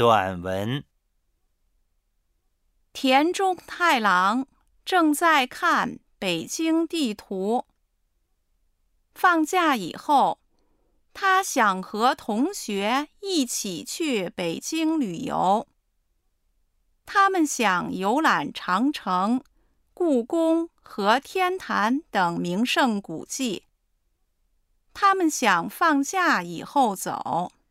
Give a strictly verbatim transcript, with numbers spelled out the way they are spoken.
短文。 田中太郎正在看北京地图。放假以后，他想和同学一起去北京旅游。他们想游览长城、故宫和天坛等名胜古迹。他们想放假以后走。